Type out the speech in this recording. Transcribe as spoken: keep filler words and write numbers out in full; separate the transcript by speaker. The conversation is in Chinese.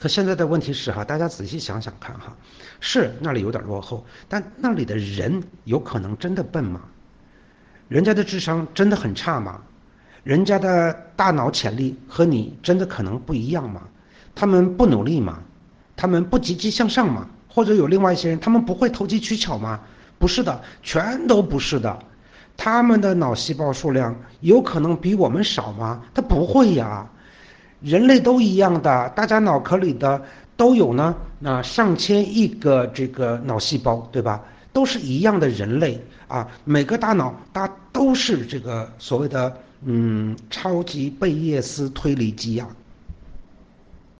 Speaker 1: 可现在的问题是哈，大家仔细想想看哈，是那里有点落后，但那里的人有可能真的笨吗？人家的智商真的很差吗？人家的大脑潜力和你真的可能不一样吗？他们不努力吗？他们不积极向上吗？或者有另外一些人，他们不会投机取巧吗？不是的，全都不是的。他们的脑细胞数量有可能比我们少吗？他不会呀。人类都一样的，大家脑壳里的都有呢，那上千亿个这个脑细胞，对吧？都是一样的人类啊，每个大脑它都是这个所谓的嗯超级贝叶斯推理机呀、